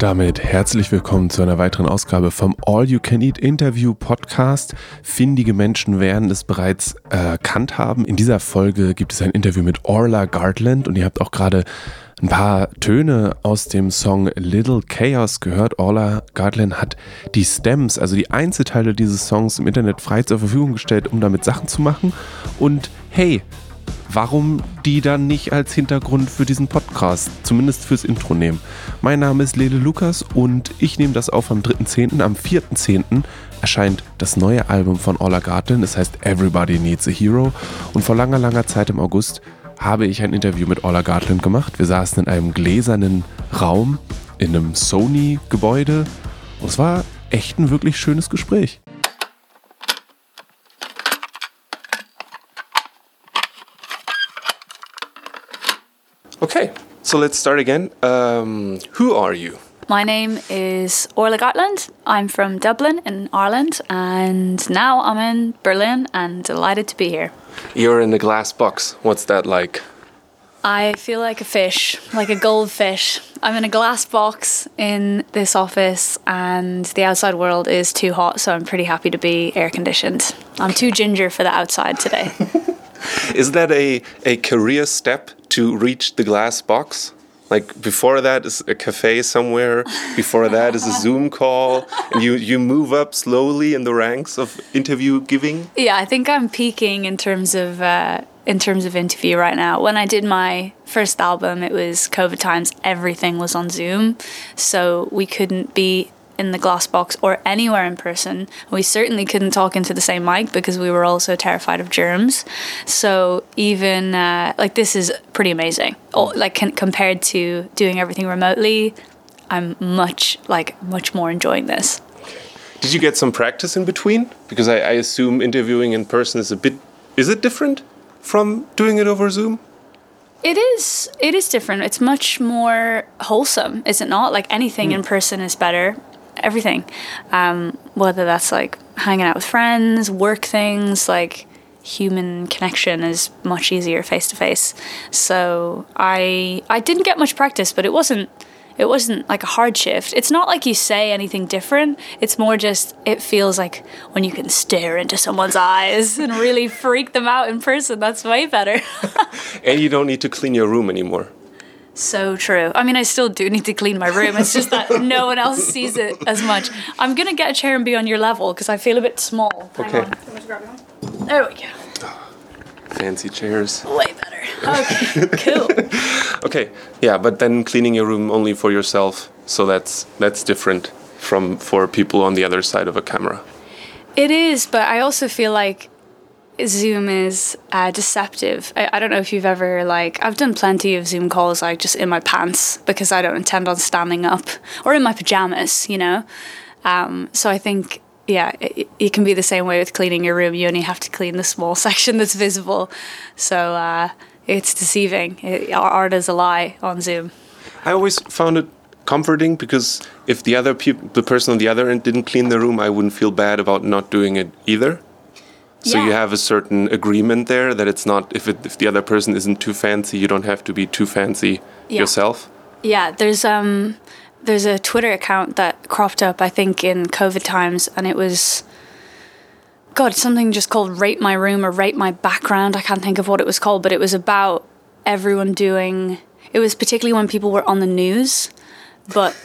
damit herzlich willkommen zu einer weiteren Ausgabe vom All You Can Eat Interview Podcast. Findige Menschen werden es bereits erkannt haben. In dieser Folge gibt es ein Interview mit Orla Gartland und ihr habt auch gerade ein paar Töne aus dem Song Little Chaos gehört. Orla Gartland hat die Stems, also die Einzelteile dieses Songs im Internet frei zur Verfügung gestellt, um damit Sachen zu machen. Und hey, warum die dann nicht als Hintergrund für diesen Podcast, zumindest fürs Intro nehmen? Mein Name ist Lele Lukas und ich nehme das auf am 3.10. Am 4.10. erscheint das neue Album von Orla Gartland, das heißt Everybody Needs a Hero. Und vor langer, langer Zeit im August habe ich ein Interview mit Orla Gartland gemacht. Wir saßen in einem gläsernen Raum in einem Sony-Gebäude und es war echt ein wirklich schönes Gespräch. Okay, so let's start again. Who are you? My name is Orla Gartland. I'm from Dublin in Ireland and now I'm in Berlin and delighted to be here. You're in a glass box. What's that like? I feel like a fish, like a goldfish. I'm in a glass box in this office and the outside world is too hot, so I'm pretty happy to be air conditioned. I'm too ginger for the outside today. Is that a career step to reach the glass box? Like before that is a cafe somewhere, before that is a Zoom call, and you move up slowly in the ranks of interview giving? Yeah, I think I'm peaking in terms of interview right now. When I did my first album, it was COVID times, everything was on Zoom, so we couldn't be in the glass box or anywhere in person. We certainly couldn't talk into the same mic because we were all so terrified of germs. So even this is pretty amazing. Compared to doing everything remotely, I'm much more enjoying this. Did you get some practice in between? Because I assume interviewing in person is it different from doing it over Zoom? It is different. It's much more wholesome, is it not? Like anything in person is better. Everything, whether that's like hanging out with friends, work things, like human connection is much easier face to face. So I didn't get much practice, but it wasn't like a hard shift. It's not like you say anything different. It's more just it feels like when you can stare into someone's eyes and really freak them out in person. That's way better. And you don't need to clean your room anymore. So true. I mean, I still do need to clean my room. It's just that no one else sees it as much. I'm going to get a chair and be on your level because I feel a bit small. Okay. Hang on. There we go. Fancy chairs. Way better. Okay, cool. Okay, yeah, but then cleaning your room only for yourself, so that's different for people on the other side of a camera. It is, but I also feel like Zoom is deceptive. I don't know if you've ever, I've done plenty of Zoom calls, just in my pants because I don't intend on standing up or in my pajamas, you know? So I think, yeah, it can be the same way with cleaning your room. You only have to clean the small section that's visible. So it's deceiving. Art is a lie on Zoom. I always found it comforting because if the person on the other end didn't clean the room, I wouldn't feel bad about not doing it either. So you have a certain agreement there that it's not, if the other person isn't too fancy, you don't have to be too fancy yourself. Yeah, there's a Twitter account that cropped up, I think, in COVID times, and it was, something just called Rate My Room or Rate My Background. I can't think of what it was called, but it was about everyone it was particularly when people were on the news, but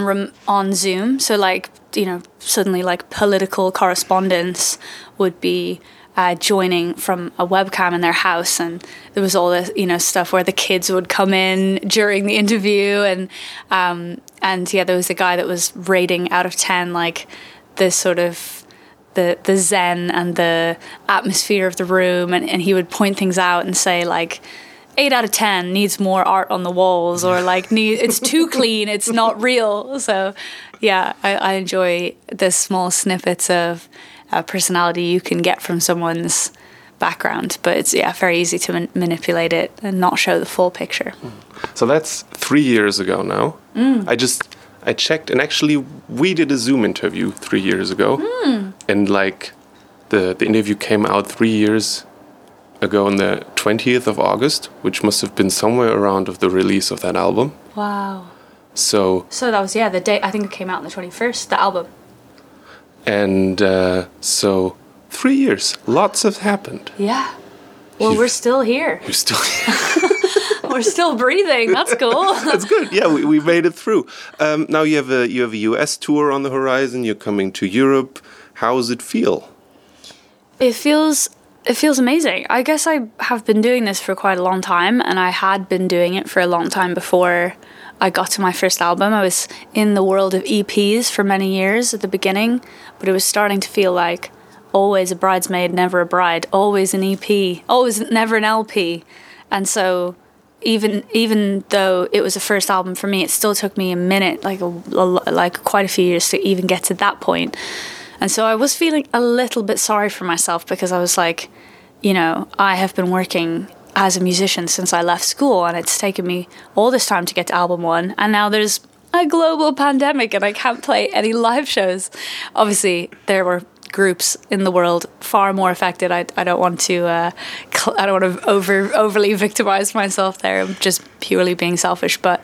on Zoom. So suddenly political correspondents would be joining from a webcam in their house, and there was all this stuff where the kids would come in during the interview, and there was a guy that was rating out of 10 the sort of the zen and the atmosphere of the room, and he would point things out and say 8 out of 10 needs more art on the walls, or it's too clean, it's not real. So yeah, I enjoy the small snippets of personality you can get from someone's background, but it's very easy to manipulate it and not show the full picture. So that's 3 years ago now. I checked, and actually we did a Zoom interview 3 years ago, and the interview came out 3 years ago on the 20th of August, which must have been somewhere around of the release of that album. Wow. So that was, the day, I think it came out on the 21st, the album. And so 3 years, lots have happened. Yeah. Well, we're still here. We're still here. We're still breathing. That's cool. That's good. Yeah, we made it through. Now you have a US tour on the horizon. You're coming to Europe. How does it feel? It feels amazing. I guess I have been doing this for quite a long time, and I had been doing it for a long time before I got to my first album. I was in the world of EPs for many years at the beginning, but it was starting to feel like always a bridesmaid, never a bride, always an EP, always never an LP. And so even though it was a first album for me, it still took me a minute, like quite a few years to even get to that point. And so I was feeling a little bit sorry for myself because I was like, I have been working as a musician since I left school, and it's taken me all this time to get to album 1, and now there's a global pandemic and I can't play any live shows. Obviously, there were groups in the world far more affected. I don't want to overly victimize myself there. I'm just purely being selfish, but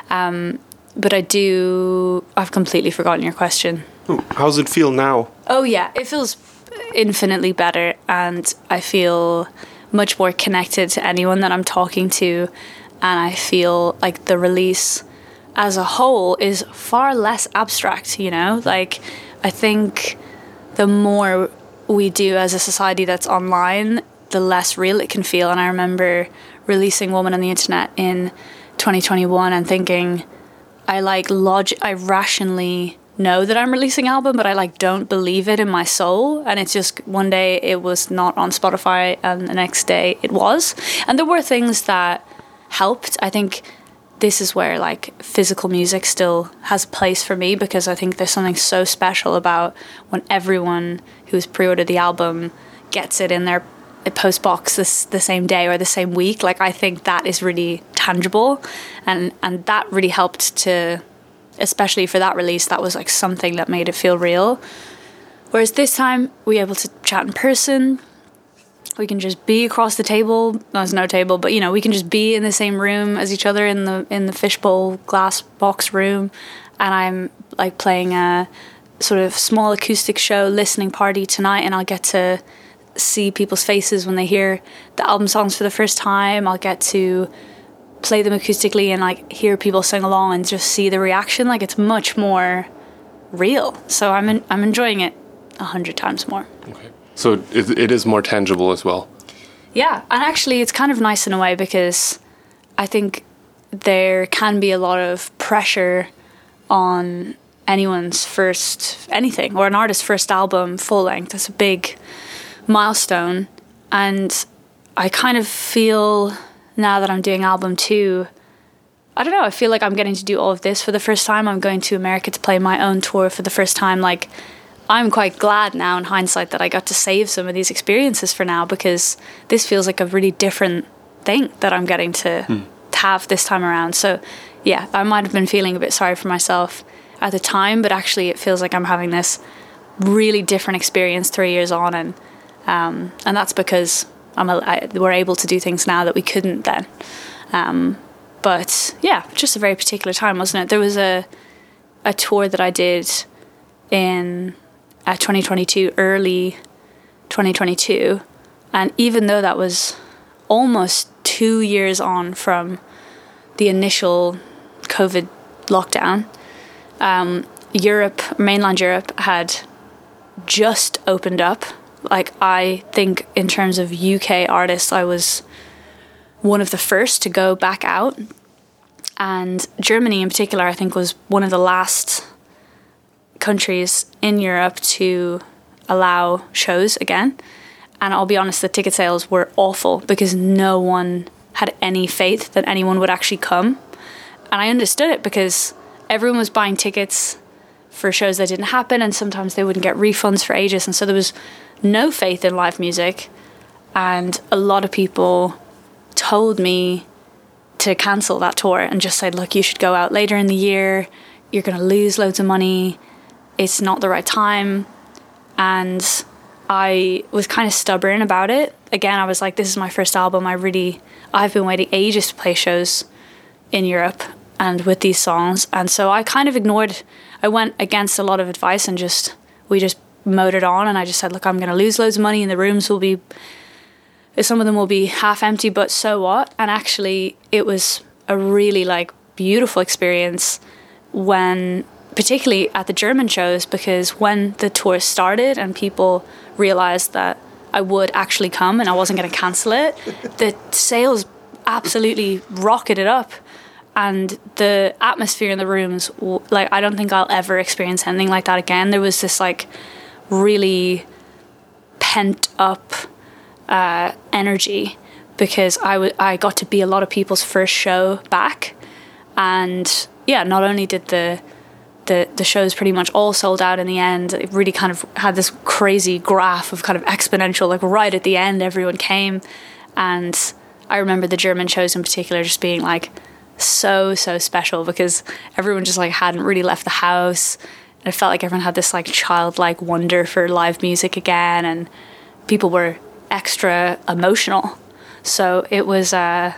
I've completely forgotten your question. How's it feel now? Oh yeah, it feels infinitely better, and I feel much more connected to anyone that I'm talking to, and I feel like the release as a whole is far less abstract, like I think the more we do as a society that's online, the less real it can feel. And I remember releasing Woman on the Internet in 2021 and thinking, I rationally know that I'm releasing an album, but I don't believe it in my soul. And it's just one day it was not on Spotify and the next day it was. And there were things that helped. I think this is where physical music still has a place for me, because I think there's something so special about when everyone who's pre-ordered the album gets it in their post box the same day or the same week. I think that is really tangible, and that really helped to, especially for that release, that was something that made it feel real. Whereas this time we were able to chat in person. We can just be across the table. There's no table, but we can just be in the same room as each other in the fishbowl glass box room, and I'm playing a sort of small acoustic show listening party tonight, and I'll get to see people's faces when they hear the album songs for the first time. I'll get to play them acoustically and hear people sing along and just see the reaction. It's much more real. So I'm enjoying it 100 times more. Okay. So it is more tangible as well. Yeah, and actually it's kind of nice in a way, because I think there can be a lot of pressure on anyone's first anything, or an artist's first album full length. That's a big milestone, and I kind of feel now that I'm doing album 2, I don't know, I feel like I'm getting to do all of this for the first time. I'm going to America to play my own tour for the first time. I'm quite glad now in hindsight that I got to save some of these experiences for now, because this feels like a really different thing that I'm getting to have this time around. So yeah, I might have been feeling a bit sorry for myself at the time, but actually it feels like I'm having this really different experience 3 years on, and that's because we're able to do things now that we couldn't then. But yeah, just a very particular time, wasn't it? There was a tour that I did in 2022, early 2022, and even though that was almost 2 years on from the initial COVID lockdown, mainland Europe had just opened up. I think in terms of UK artists, I was one of the first to go back out, and Germany in particular I think was one of the last countries in Europe to allow shows again. And I'll be honest, the ticket sales were awful because no one had any faith that anyone would actually come. And I understood it, because everyone was buying tickets for shows that didn't happen, and sometimes they wouldn't get refunds for ages, and so there was no faith in live music. And a lot of people told me to cancel that tour and just said, look, you should go out later in the year, you're going to lose loads of money, it's not the right time. And I was kind of stubborn about it. Again, I was like, this is my first album, I've been waiting ages to play shows in Europe, and with these songs. And so I kind of I went against a lot of advice and we just mowed it on. And I just said, look, I'm going to lose loads of money and the rooms some of them will be half empty, but so what? And actually it was a really like beautiful experience particularly at the German shows, because when the tour started and people realized that I would actually come and I wasn't going to cancel it, the sales absolutely rocketed up, and the atmosphere in the rooms, like, I don't think I'll ever experience anything like that again. There was this like really pent up energy, because I got to be a lot of people's first show back. And yeah, not only did the shows pretty much all sold out in the end, it really kind of had this crazy graph of kind of exponential, like right at the end everyone came. And I remember the German shows in particular just being like so special, because everyone just like hadn't really left the house, and it felt like everyone had this like childlike wonder for live music again, and people were extra emotional. So it was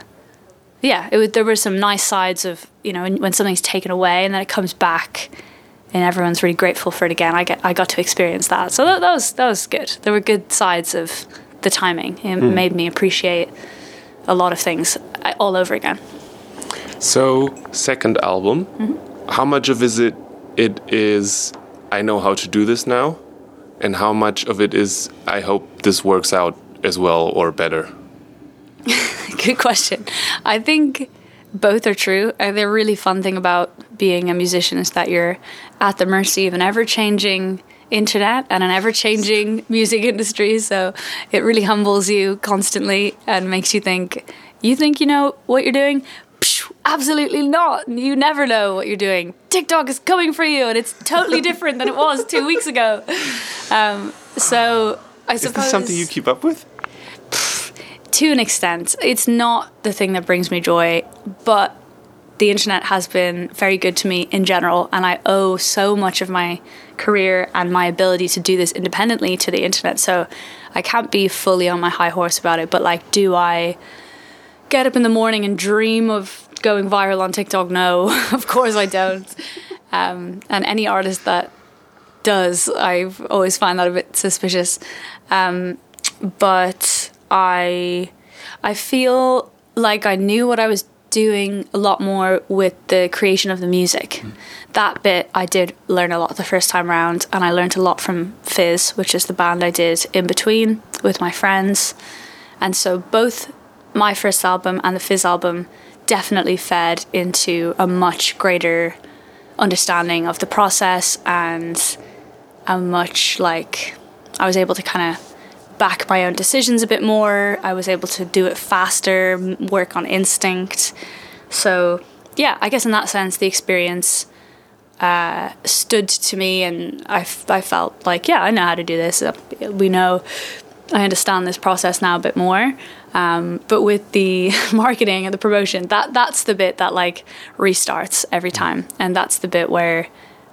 there were some nice sides of, when something's taken away and then it comes back and everyone's really grateful for it again. I got to experience that. So that was good. There were good sides of the timing. It made me appreciate a lot of things all over again. So, second album, how much of it is I know how to do this now, and how much of it is I hope this works out as well or better? Good question. I think both are true. The really fun thing about being a musician is that you're at the mercy of an ever-changing internet and an ever-changing music industry. So it really humbles you constantly and makes you think you know what you're doing? Psh, absolutely not. You never know what you're doing. TikTok is coming for you, and it's totally different than it was 2 weeks ago. So I suppose... Is this something you keep up with? To an extent. It's not the thing that brings me joy, but the internet has been very good to me in general, and I owe so much of my career and my ability to do this independently to the internet. So I can't be fully on my high horse about it, but like, do I get up in the morning and dream of going viral on TikTok? No, of course I don't. And any artist that does, I've always find that a bit suspicious. But I feel like I knew what I was doing a lot more with the creation of the music. That bit I did learn a lot the first time around, and I learned a lot from Fizz, which is the band I did in between with my friends. And so both my first album and the Fizz album definitely fed into a much greater understanding of the process, and a much like I was able to kind of back my own decisions a bit more. I was able to do it faster, work on instinct. So yeah, I guess in that sense the experience stood to me, and I felt like, yeah, I know how to do this. I understand this process now a bit more. But with the marketing and the promotion, that's the bit that like restarts every time, and that's the bit where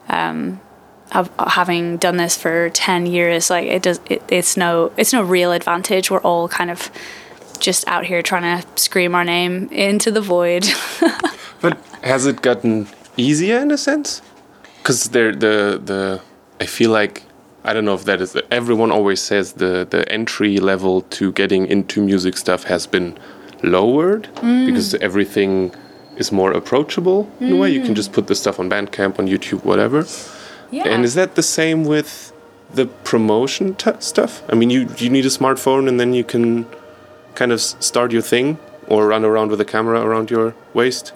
having done this for 10 years, like it's no real advantage. We're all kind of just out here trying to scream our name into the void. But has it gotten easier in a sense? Because I feel like, I don't know if that is, everyone always says the entry level to getting into music stuff has been lowered because everything is more approachable in a way. You can just put the stuff on Bandcamp, on YouTube, whatever. Yeah. And is that the same with the promotion stuff? I mean, you need a smartphone and then you can kind of start your thing, or run around with a camera around your waist.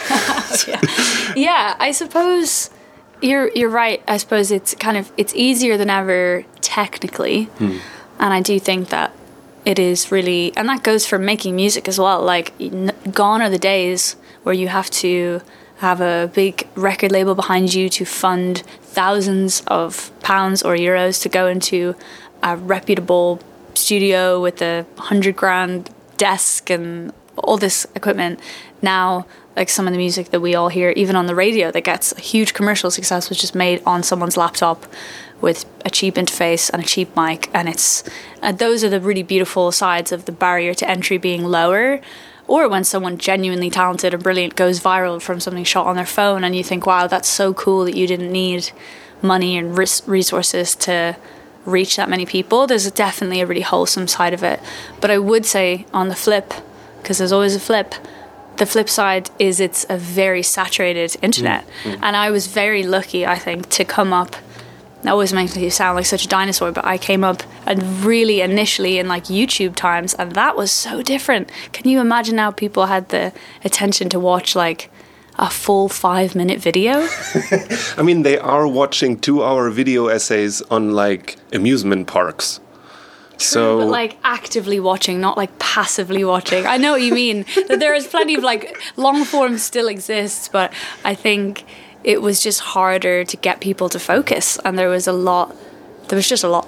Yeah, I suppose you're right. I suppose it's easier than ever technically, and I do think that it is really, and that goes for making music as well. Like, gone are the days where you have to have a big record label behind you to fund thousands of pounds or euros to go into a reputable studio with a $100,000 desk and all this equipment. Now, like, some of the music that we all hear, even on the radio, that gets a huge commercial success, was just made on someone's laptop with a cheap interface and a cheap mic. And it's those are the really beautiful sides of the barrier to entry being lower. or when someone genuinely talented and brilliant goes viral from something shot on their phone, and you think, wow, that's so cool that you didn't need money and resources to reach that many people. There's definitely a really wholesome side of it. But I would say on the flip, because there's always a flip, the flip side is it's a very saturated internet. And I was very lucky, I think, to come up. That always makes me sound like such a dinosaur, but I came up and really initially in like YouTube times, and that was so different. Can you imagine now people had the attention to watch like a full 5-minute video? I mean, they are watching 2-hour video essays on like amusement parks. True, but like actively watching, not like passively watching. I know what you mean. That there is plenty of like long form still exists, but I think it was just harder to get people to focus, and there was just a lot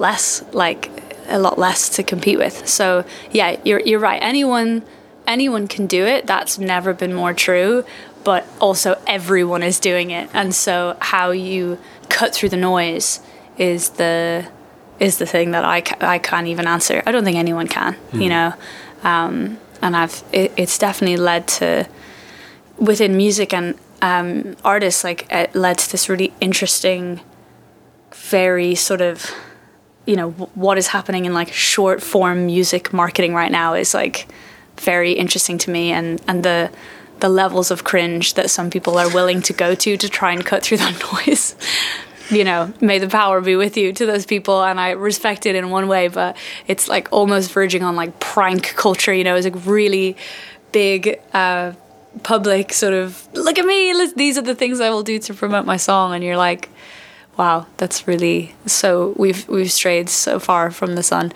less to compete with. So yeah, you're right. Anyone can do it. That's never been more true, but also everyone is doing it. And so how you cut through the noise is the thing that I can't even answer. I don't think anyone can, you know. And it's definitely led to, within music and artists, like it led to this really interesting, very sort of, you know, what is happening in like short form music marketing right now is like very interesting to me, and the levels of cringe that some people are willing to go to try and cut through that noise. You know, may the power be with you to those people, and I respect it in one way, but it's like almost verging on like prank culture, you know. It's like really big public sort of, look at me, these are the things I will do to promote my song, and you're like, wow, that's really, so we've strayed so far from the sun.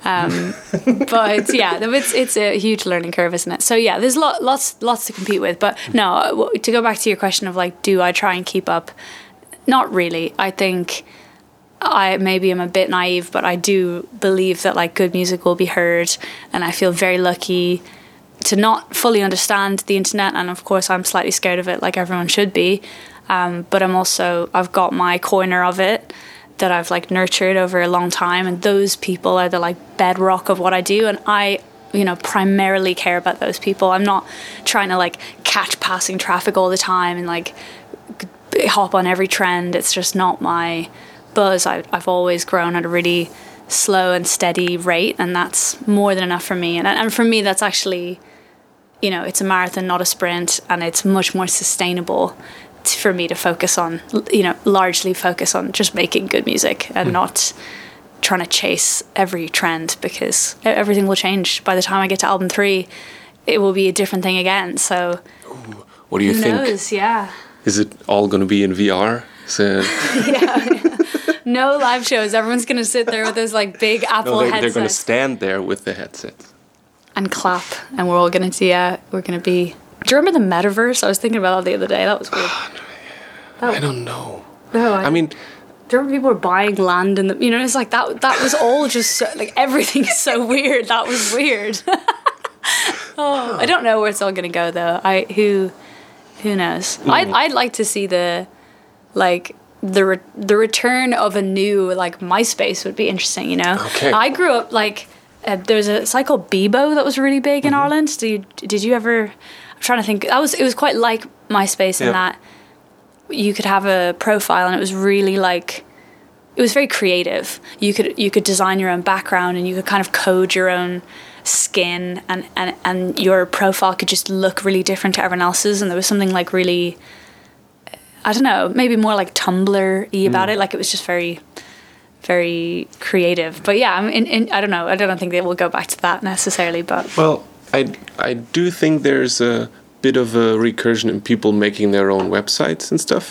But yeah, it's a huge learning curve, isn't it? So yeah, there's lots to compete with. But no, to go back to your question of like, do I try and keep up? Not really. I think maybe I'm a bit naive, but I do believe that like good music will be heard, and I feel very lucky to not fully understand the internet, and of course I'm slightly scared of it, like everyone should be. But I've got my corner of it that I've like nurtured over a long time, and those people are the like bedrock of what I do, and I, you know, primarily care about those people. I'm not trying to like catch passing traffic all the time and like hop on every trend. It's just not my buzz. I've always grown at a really slow and steady rate, and that's more than enough for me. And for me, that's actually, you know, it's a marathon, not a sprint, and it's much more sustainable for me to focus on, you know, largely focus on just making good music and not trying to chase every trend, because everything will change. By the time I get to album 3, it will be a different thing again. So what do you think? Who knows? Yeah. Is it all going to be in VR? Yeah. No live shows. Everyone's going to sit there with those like big Apple headsets. They're going to stand there with the headsets and clap, and we're all going to we're going to be. Do you remember the metaverse? I was thinking about that the other day. That was weird. I don't know. No, I mean, do you remember people were buying land and you know, it's like that was all just so, like everything is so weird. That was weird. I don't know where it's all going to go though. Who knows? I'd like to see the return of a new like MySpace would be interesting, you know. Okay. I grew up like there's a site called Bebo that was really big in Ireland. Did you ever? I'm trying to think. It was quite like MySpace in that you could have a profile, and it was really like, it was very creative. You could design your own background, and you could kind of code your own skin, and your profile could just look really different to everyone else's. And there was something like really, I don't know, maybe more like Tumblr-y about it. Like it was just very, very creative. But yeah, I don't know. I don't think they will go back to that necessarily. But well, I do think there's a bit of a recursion in people making their own websites and stuff.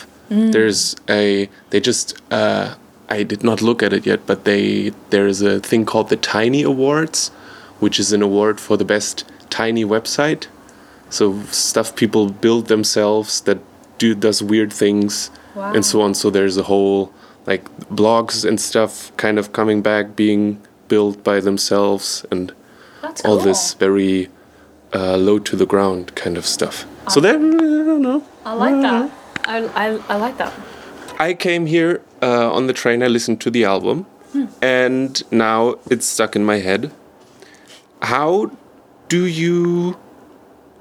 I did not look at it yet, but there's a thing called the Tiny Awards, which is an award for the best tiny website. So stuff people build themselves that does weird things and so on. So there's a whole like blogs and stuff kind of coming back, being built by themselves, and that's all cool. this very low to the ground kind of stuff. So then, I don't know. I like that. I like that. I came here on the train, I listened to the album, and now it's stuck in my head. How do you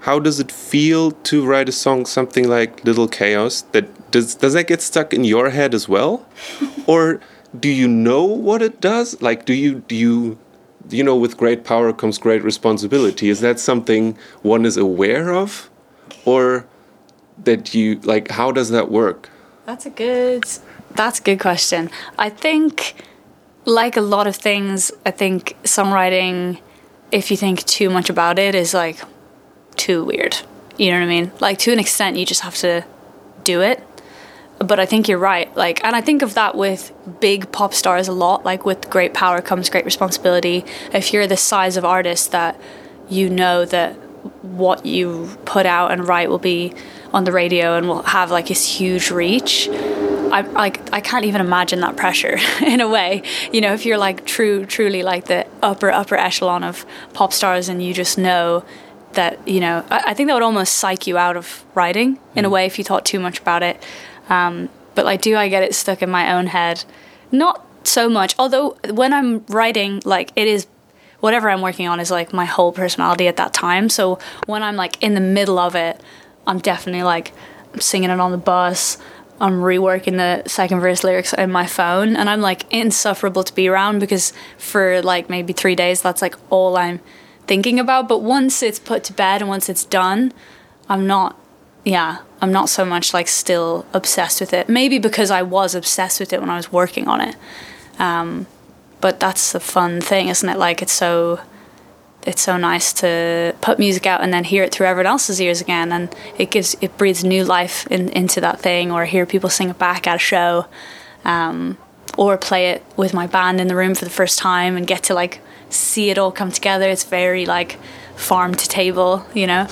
how does it feel to write a song, something like Little Chaos? Does that get stuck in your head as well? Or do you know what it does? Like, do you with great power comes great responsibility. Is that something one is aware of? Or that you, like, how does that work? That's a good question. I think, like a lot of things, I think songwriting, if you think too much about it, is like too weird. You know what I mean? Like, to an extent, you just have to do it. But I think you're right. Like, and I think of that with big pop stars a lot. Like, with great power comes great responsibility. If you're the size of artist that you know that what you put out and write will be on the radio and will have like this huge reach, I can't even imagine that pressure in a way. You know, if you're like truly like the upper echelon of pop stars, and you just know that, you know, I think that would almost psych you out of writing in a way if you thought too much about it. But like, do I get it stuck in my own head? Not so much. Although when I'm writing, like, it is, whatever I'm working on is like my whole personality at that time. So when I'm like in the middle of it, I'm definitely like, I'm singing it on the bus, I'm reworking the second verse lyrics in my phone, and I'm like insufferable to be around, because for like maybe 3 days, that's like all I'm thinking about. But once it's put to bed and once it's done, I'm not so much like still obsessed with it. Maybe because I was obsessed with it when I was working on it. But that's the fun thing, isn't it? Like, it's so nice to put music out and then hear it through everyone else's ears again, and it breathes new life into that thing, or hear people sing it back at a show, or play it with my band in the room for the first time and get to like see it all come together. It's very like farm to table, you know.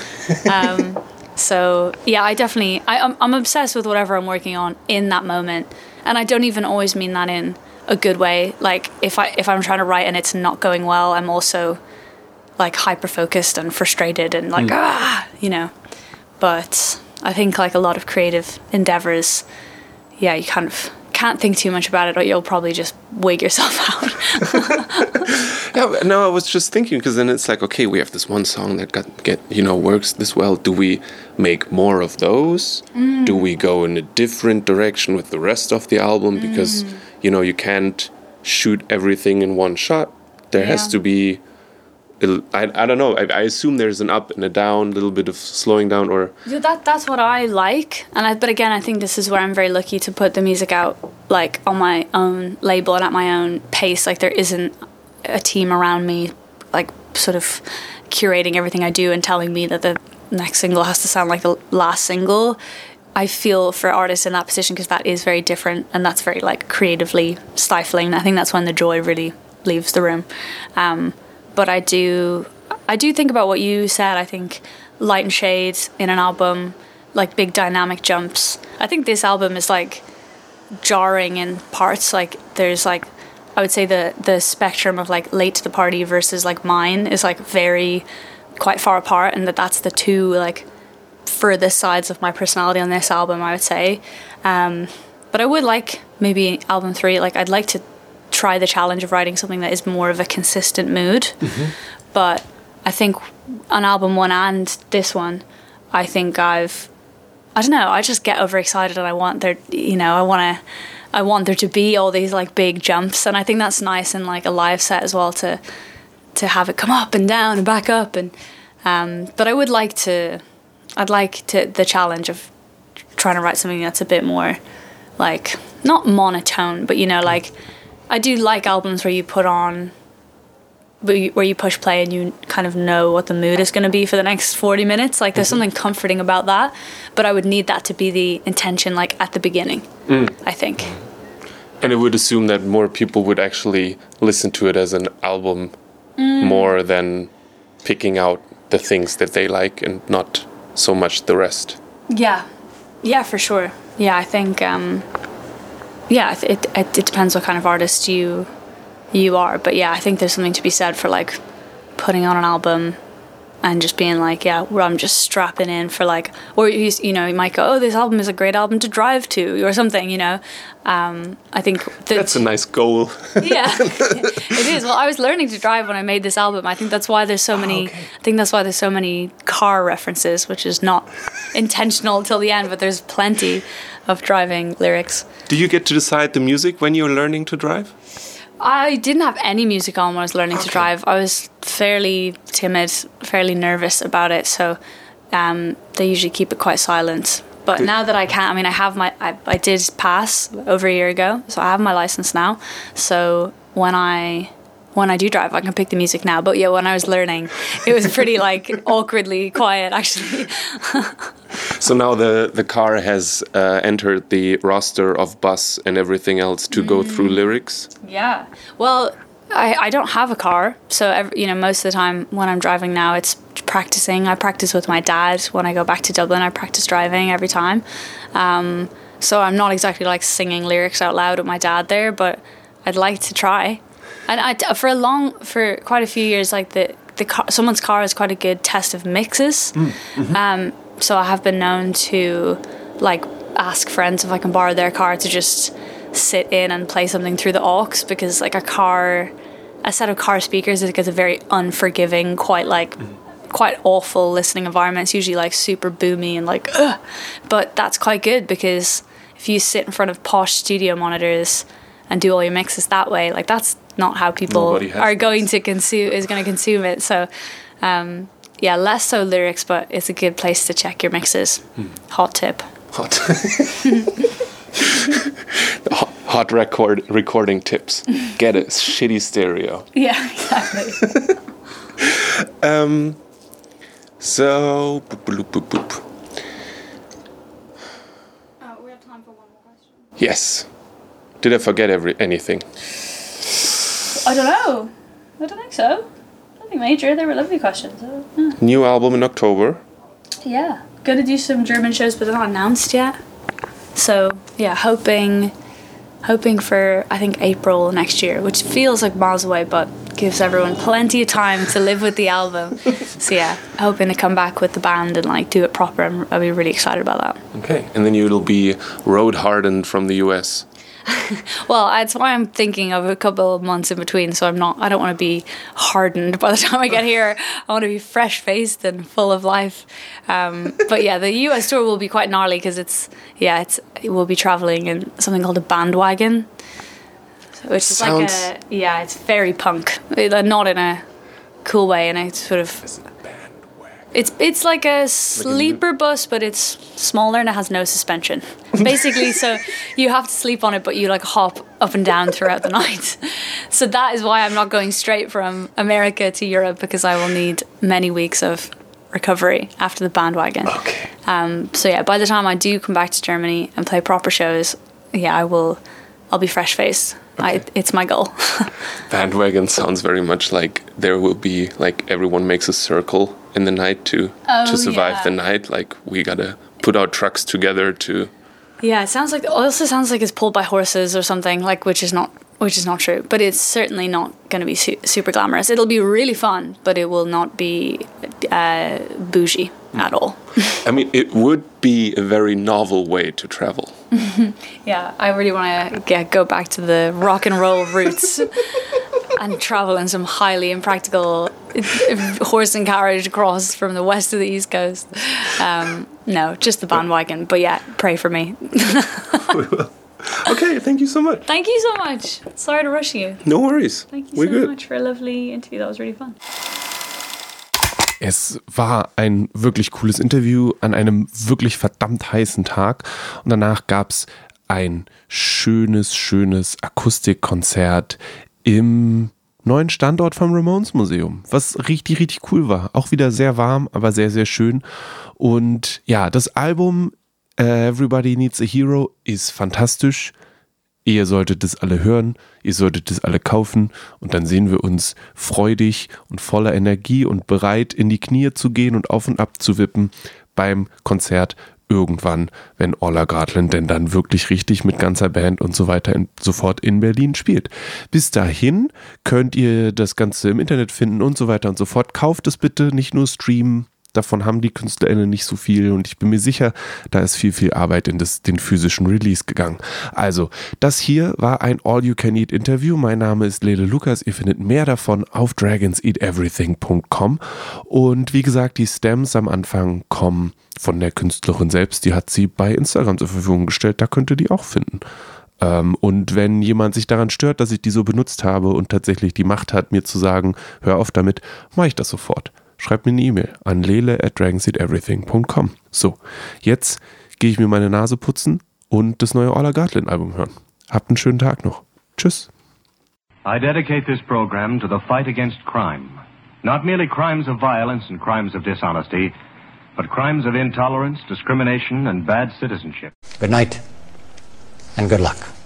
So yeah, I'm obsessed with whatever I'm working on in that moment, and I don't even always mean that in a good way. Like, if I'm trying to write and it's not going well, I'm also like hyper focused and frustrated and like you know. But I think like a lot of creative endeavors, yeah, you kind of can't think too much about it, or you'll probably just wig yourself out. Yeah, no, I was just thinking, because then it's like, okay, we have this one song that works this well. Do we make more of those? Do we go in a different direction with the rest of the album? Because you can't shoot everything in one shot. There has to be, I don't know. I assume there's an up and a down, a little bit of slowing down, or that's what I like. But again, I think this is where I'm very lucky to put the music out like on my own label and at my own pace. Like, there isn't a team around me like sort of curating everything I do and telling me that the next single has to sound like the last single. I feel for artists in that position, because that is very different, and that's very like creatively stifling. I think that's when the joy really leaves the room. But I do think about what you said. I think light and shades in an album, like big dynamic jumps. I think this album is like jarring in parts. Like, there's like, I would say the spectrum of like Late to the Party versus like Mine is like quite far apart, and that's the two like furthest sides of my personality on this album, I would say. But I would like maybe album 3, like I'd like to try the challenge of writing something that is more of a consistent mood. But I think on album 1 and this one, I think I don't know, I just get overexcited, and I want there to be all these like big jumps, and I think that's nice in like a live set as well, to have it come up and down and back up, and but I'd like the challenge of trying to write something that's a bit more like, not monotone, but like, I do like albums where you put on, where you push play and you kind of know what the mood is going to be for the next 40 minutes. Like, there's something comforting about that, but I would need that to be the intention, like at the beginning, I think. And I would assume that more people would actually listen to it as an album more than picking out the things that they like and not so much the rest. Yeah, for sure. Yeah, I think it depends what kind of artist you are, but yeah, I think there's something to be said for like putting on an album and just being like, yeah, where I'm just strapping in for like, or you might go, oh, this album is a great album to drive to or something, I think that's a nice goal. Yeah, it is. Well, I was learning to drive when I made this album. I think that's why there's so many. Okay. I think that's why there's so many car references, which is not intentional till the end, but there's plenty of driving lyrics. Do you get to decide the music when you're learning to drive? I didn't have any music on when I was learning to drive. I was fairly timid, fairly nervous about it, so they usually keep it quite silent. But now that I can, I have I did pass over a year ago, so I have my license now. So when I do drive, I can pick the music now. But yeah, when I was learning, it was pretty like awkwardly quiet, actually. So now the car has entered the roster of bus and everything else to go through lyrics? Yeah. Well, I don't have a car, so most of the time when I'm driving now, it's practicing. I practice with my dad. When I go back to Dublin, I practice driving every time. So I'm not exactly like singing lyrics out loud with my dad there, but I'd like to try. And for quite a few years, like someone's car is quite a good test of mixes. Mm-hmm. So I have been known to like ask friends if I can borrow their car to just sit in and play something through the aux, because like a set of car speakers is a very unforgiving, quite awful listening environment. It's usually like super boomy and like ugh. But that's quite good, because if you sit in front of posh studio monitors and do all your mixes that way, like that's not how people are going to consume it. So yeah, less so lyrics, but it's a good place to check your mixes. Hot tip. Hot recording tips. Get a shitty stereo. Yeah, exactly. So boop, boop, boop. We have time for one more question. Yes. Did I forget anything? I don't know. I don't think so. Nothing major. They were lovely questions. Yeah. New album in October. Yeah. Gonna do some German shows, but they're not announced yet. So yeah, hoping for I think April next year, which feels like miles away, but gives everyone plenty of time to live with the album. So yeah, hoping to come back with the band and like do it proper. I'll be really excited about that. Okay, and then you'll be road hardened from the US. Well, that's why I'm thinking of a couple of months in between, so I don't want to be hardened by the time I get here. I want to be fresh-faced and full of life. But yeah, the US tour will be quite gnarly, because we'll be traveling in something called a bandwagon, which is it's very punk, not in a cool way, in a sort of. It's like a sleeper bus, but it's smaller and it has no suspension. Basically, so you have to sleep on it, but you like hop up and down throughout the night. So that is why I'm not going straight from America to Europe, because I will need many weeks of recovery after the bandwagon. Okay. So yeah, by the time I do come back to Germany and play proper shows, yeah, I'll be fresh-faced. Okay. It's my goal. Bandwagon sounds very much like there will be like everyone makes a circle in the night to survive the night. Like we gotta put our trucks together to. Yeah, it also sounds like it's pulled by horses or something, like which is not true. But it's certainly not going to be super glamorous. It'll be really fun, but it will not be bougie at all. I mean, it would be a very novel way to travel. Yeah, I really want to go back to the rock and roll roots and travel in some highly impractical horse and carriage across from the west to the east coast. No, just the bandwagon. But yeah, pray for me. We will. Okay, thank you so much. Thank you so much. Sorry to rush you. No worries. Thank you so much for a lovely interview. That was really fun. Es war ein wirklich cooles Interview an einem wirklich verdammt heißen Tag. Und danach gab es ein schönes Akustikkonzert im neuen Standort vom Ramones Museum, was richtig cool war. Auch wieder sehr warm, aber sehr, sehr schön. Und ja, das Album Everybody Needs a Hero ist fantastisch. Ihr solltet es alle hören, ihr solltet es alle kaufen, und dann sehen wir uns freudig und voller Energie und bereit, in die Knie zu gehen und auf und ab zu wippen beim Konzert irgendwann, wenn Orla Gartland denn dann wirklich richtig mit ganzer Band und so weiter sofort in Berlin spielt. Bis dahin könnt ihr das Ganze im Internet finden und so weiter und so fort. Kauft es bitte, nicht nur streamen. Davon haben die KünstlerInnen nicht so viel und ich bin mir sicher, da ist viel Arbeit in den physischen Release gegangen. Also, das hier war ein All-You-Can-Eat-Interview. Mein Name ist Lele Lukas. Ihr findet mehr davon auf dragonseateverything.com und wie gesagt, die Stems am Anfang kommen von der Künstlerin selbst. Die hat sie bei Instagram zur Verfügung gestellt. Da könnt ihr die auch finden. Und wenn jemand sich daran stört, dass ich die so benutzt habe und tatsächlich die Macht hat, mir zu sagen, hör auf damit, mache ich das sofort. Schreibt mir eine E-Mail an lele@dragonseateverything.com. So, jetzt gehe ich mir meine Nase putzen und das neue Orla Gartland Album hören. Habt einen schönen Tag noch. Tschüss. I dedicate this program to the fight against crime. Not merely crimes of violence and crimes of dishonesty, but crimes of intolerance, discrimination and bad citizenship. Good night and good luck.